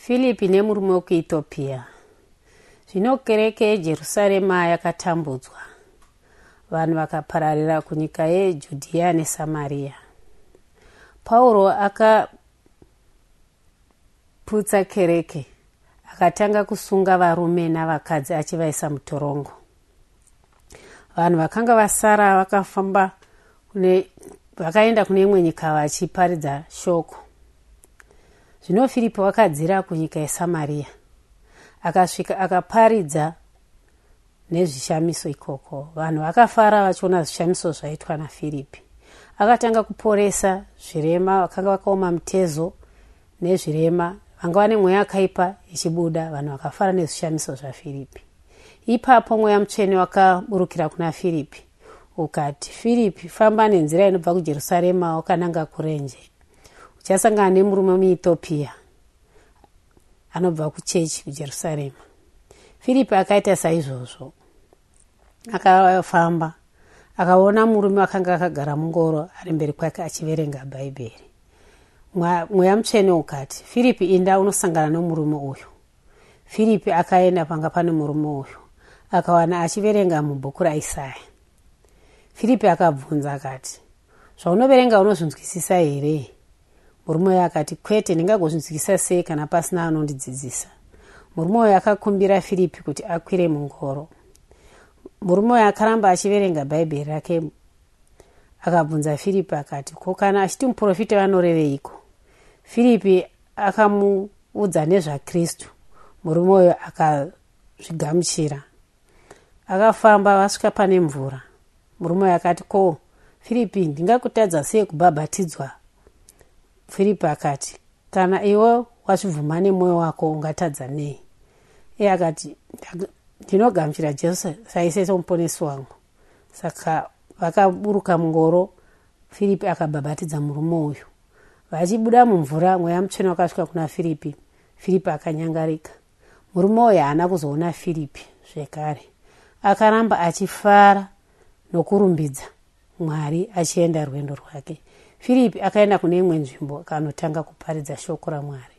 Filipi nemurume wekuEthiopia. Zvino kereke yeJerusarema yakatambudzwa. Vanhu vakapararira kunyika yeJudhea neSamaria. Pauro akaputsa kereke, akatanga kusunga varume navakadzi achivaisa mutorongo. Vanhu vakanga vasara vakafamba vakaenda kune imwe nyika vachiparidza shoko. Zvino Filipi wakadzira kunyika yeSamaria, akasvika akaparidza nezvishamiso ikoko. Vanhu vakafara vachiona zvishamiso zvaitwa naFilipi. Akatanga kuporesa zvirema vakanga vakaoma mutezo nezvirema, vanga vane mweya akaipa ichibuda. Vanhu vakafara nezvishamiso zvaFilipi. Ipapo mweya mutsvene wakaburukira kuna Filipi ukati, Filipi, famba nenzira inobva kuJerusarema wakananga kurenje. Uchasangana nemurume muEthiopia anobva kuchechi kuJerusarema. Filipi akaita saizvozvo. Akafamba akaona murume akanga akagara mungoro ari mberi kwake achiverenga Bhaibheri. Mweya mutsvene ukati, Filipi, inda unosangana nomurume uyu. Filipi akaenda panga pane murume uyu, akawana achiverenga mubhuku raIsaya. Filipi akabvunza akati, zvaunoverenga unozvinzwisisa here? Murume uyu akati, kwete, ndingagozvinzwisisa sei kana pasina anondidzidzisa. Murume uyu akakumbira Filipi kuti akwire mungoro. Murume uyu akaramba achiverenga Bhaibheri rake. Akabvunza Filipi akati, ko kana achiti muprofita vanoreveiko? Filipi akamuudza nezvaKristu. Murume uyu akazvigamuchira. Akafamba vasvika pane mvura. Murume uyu akati, ko Filipi, ndingakutadza sei kubhabhatidzwa? Filipi akati, kana iwe wazvibvuma nemwoyo wako ungatadza nei? Iye akati, ndinogamuchira Jesu saise somuponesi wangu. Saka vakaburuka mungoro. Filipi akabhabhatidza murume uyu. Vachibuda mumvura, mweya mutsvene wakasvika kuna Filipi. Filipi akanyangarika. Murume uyu haana kuzoona Filipi zvekare. Akaramba achifara nokurumbidza Mwari achienda rwendo rwake. Filipi akaenda kune imwe nzvimbo akanotanga kuparidza shoko raMwari.